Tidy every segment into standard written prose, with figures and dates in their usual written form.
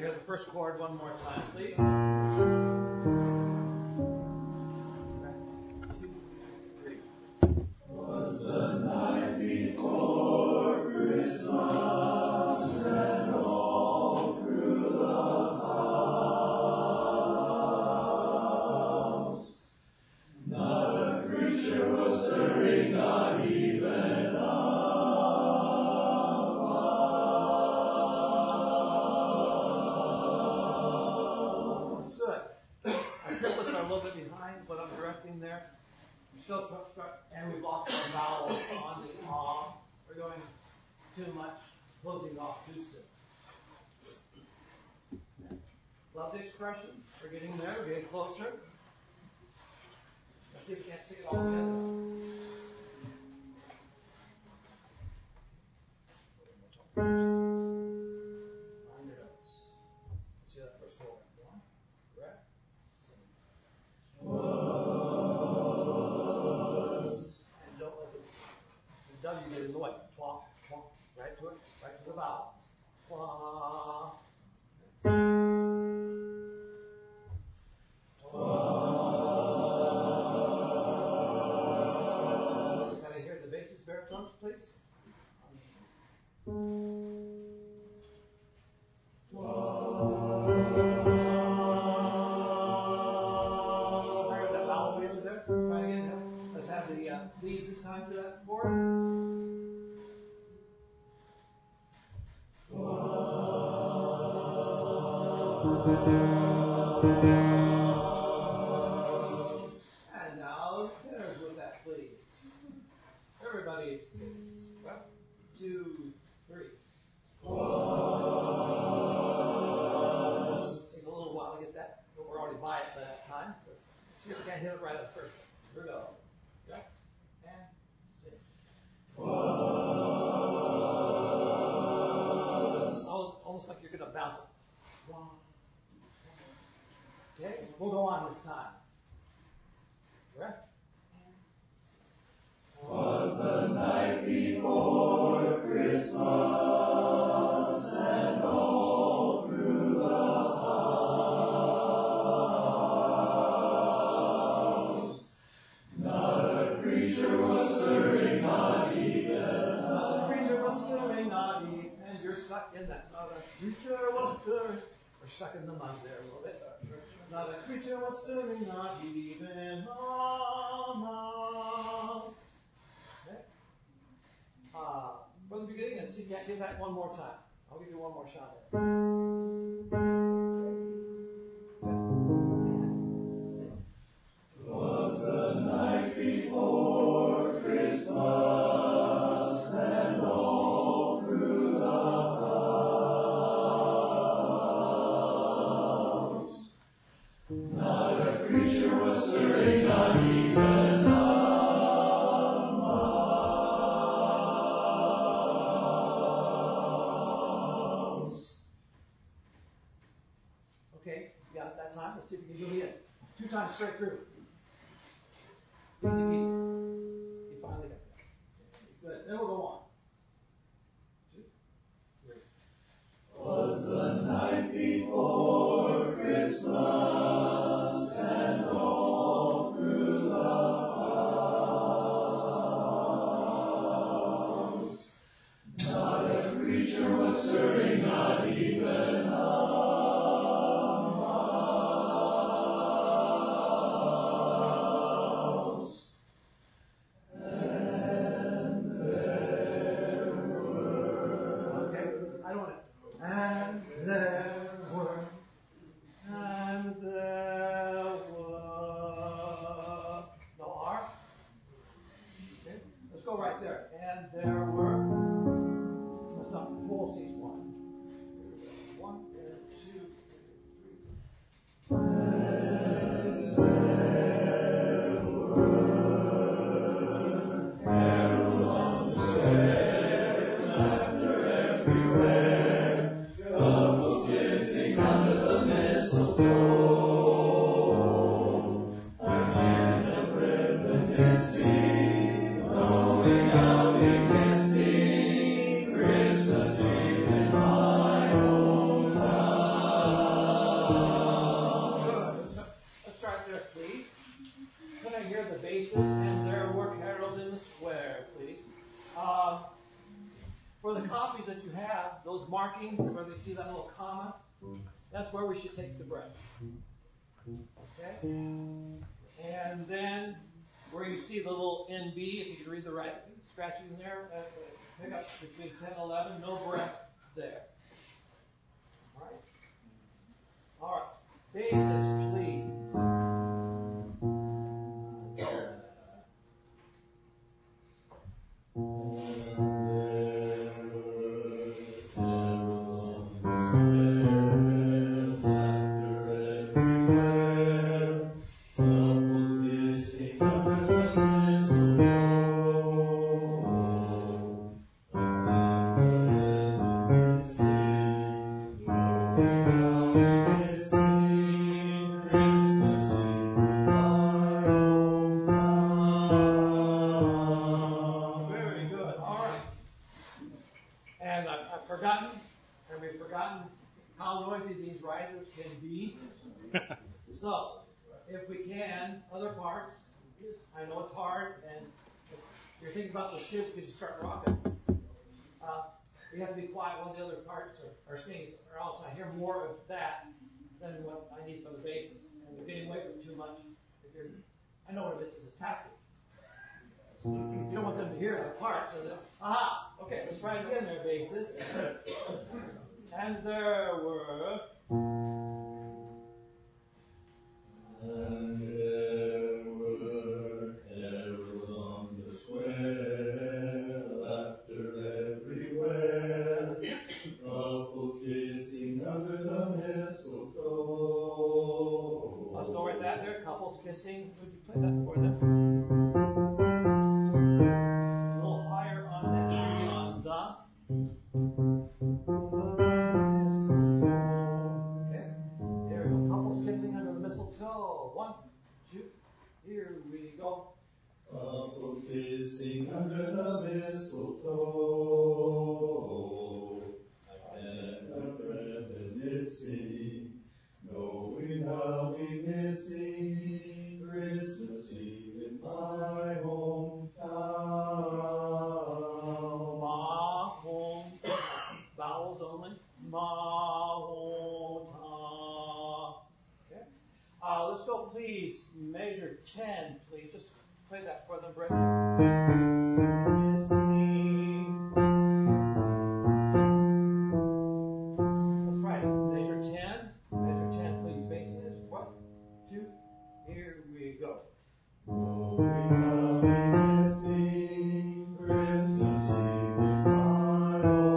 hear the first chord one more time, please? 2, 3. Was the night before Christmas and all through the house, not a creature was stirring, not even a what I'm directing there. We're still and we've lost our vowel on the ah. We're going too much, closing off too soon. Love the expressions. We're getting there. We're getting closer. Let's see if we can't stick it all together. Mind your notes. Let's see that first chord. 1, correct? And don't let the W get in the way. Twah, twah, right to it, right to the vowel. Twah. Twah. Can I hear the bass's baritones, please? Leads this time to that chord. And now tenors with that, please. Everybody sings. 1, 2, 3. Take a little while to get that, but we're already by it by that time. Let's see if we can't hit it right at the first one. Here we go. Okay? And sing. Almost like you're going to bounce it. Okay? We'll go on this time. Correct? Was the night before Christmas and all through the house, not a creature was stirring, not even. Not a creature was stirring, not even. And you're stuck in that. Not a creature was stirring. We're stuck in the mud there a little bit. Not a creature was stirring, not even a mouse. Okay? From the beginning, and see if you can't get that one more time. I'll give you one more shot at it. Was the night before Christmas and all through the house, not a creature was stirring, not even a mouse. Okay, you got it that time. Let's see if we can do it again. 2 times straight through. Easy peasy. You finally got that. Good. Then we'll go on. 2, 3. Was the night before Christmas and all through the house, not a creature was stirring, not even a mouse. And there were. Okay, I don't want it. And there were. And there were. No R. Okay, let's go right there. And there were. Let's not full C's 1. 1 and 2 and 3. And there were carols on the stair, laughter everywhere, couples kissing under the mistletoe. I find a reminiscing, knowing I'll be missing Christmas Eve in my hometown. markings where they see that little comma, that's where we should take the breath. Okay? And then where you see the little NB, if you can read the right scratching there, pick up between 10 and 11, no breath there. All right? All right. Bases, please. We've forgotten how noisy these risers can be. So, if we can, other parts, I know it's hard, and if you're thinking about the shivs because you start rocking. You have to be quiet while the other parts are singing, or else I hear more of that than what I need for the basses. And they're getting away from too much. I know what this is a tactic. You don't want them to hear the parts, so that's, okay, let's try it again there, basses. And there were... And there were carols on the square, laughter everywhere, couples kissing under the mistletoe. Let's go right there, couples kissing. Would you play that for them? A little higher on that G on the. Okay, there we go. Couples kissing under the mistletoe. 1, 2, here we go. Couples kissing under the mistletoe. I can't remember missing, knowing I'll be missing Christmas Eve in my hometown. My home, vowels only. My hometown. Okay. Let's go, please. Measure 10, please. Just play that for them, Britt. That's right. Measure 10. Measure 10, please. Basses. 1, 2. Here we go. Knowing I'll be missing Christmas Eve in my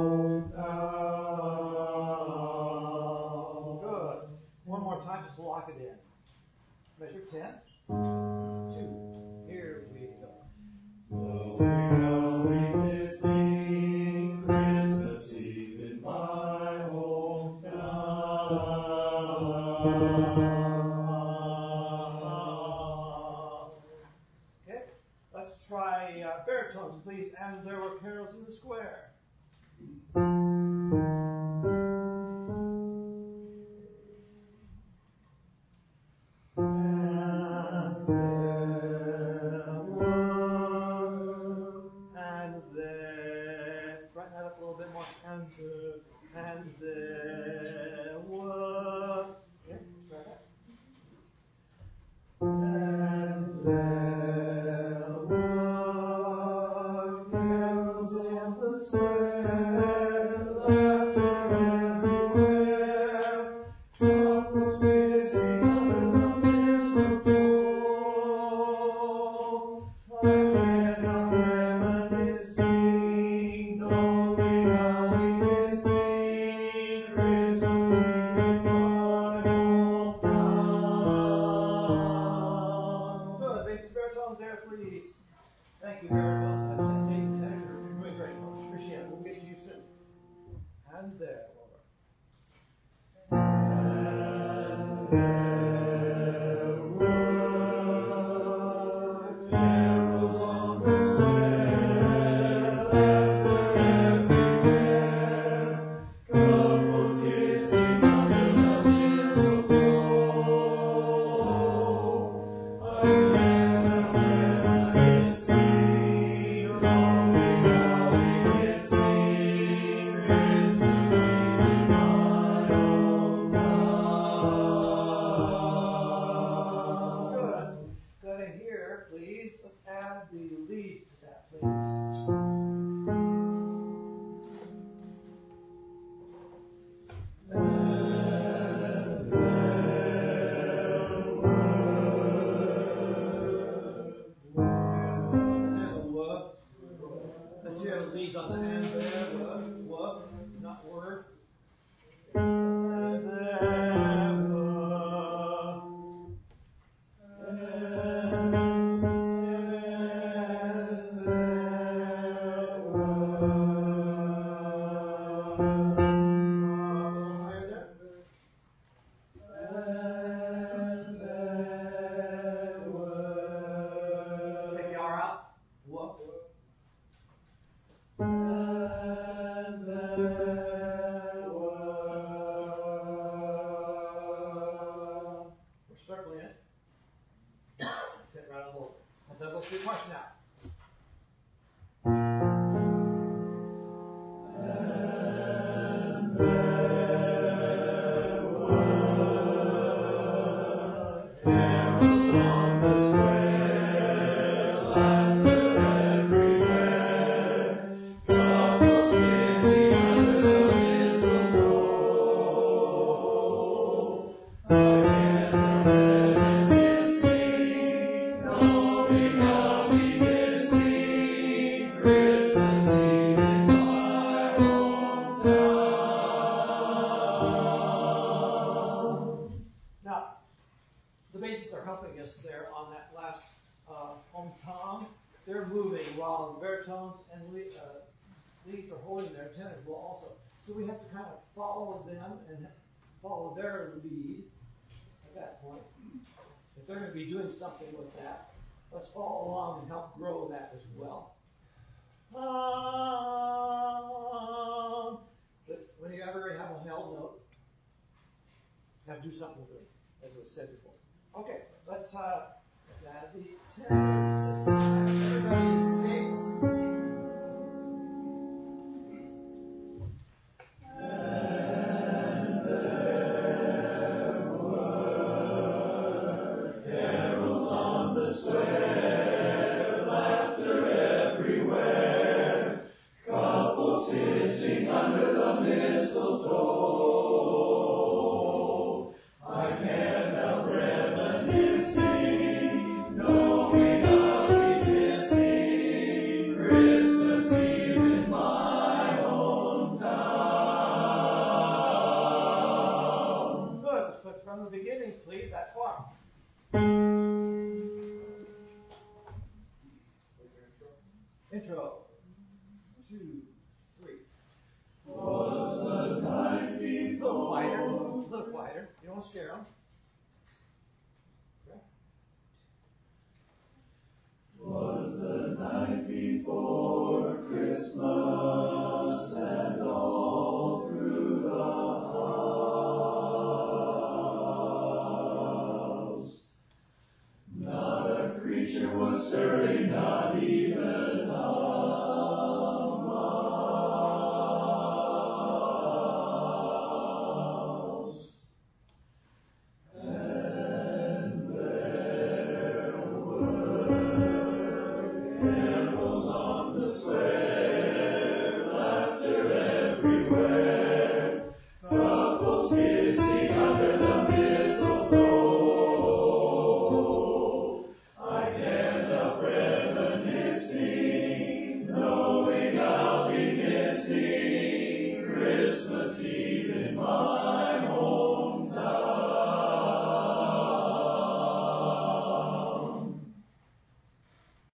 hometown. Good. One more time, just lock it in. Measure 10. 2. Here we go. Knowing I'll be missing Christmas Eve in my hometown. Okay. Let's try baritones, please. And there were carols in the square. And there were. Okay, let's try that. let's do question now. They're moving while baritones and leads are holding their tenors well also. So we have to kind of follow them and follow their lead at that point. If they're going to be doing something with that, let's follow along and help grow that as well. But whenever you have a held note, you have to do something with it, as was said before. Okay, let's add the tenors this time. Everybody sings. And there were carols on the square, laughter everywhere, couples kissing under the mistletoe. I can't help reminiscing, knowing I'll be missing Christmas Eve in my hometown. Good. Let's put from the beginning, please, that far. Intro. 2, 3. Was the night before. A little quieter. You don't want to scare them. Okay. Was the night before Christmas.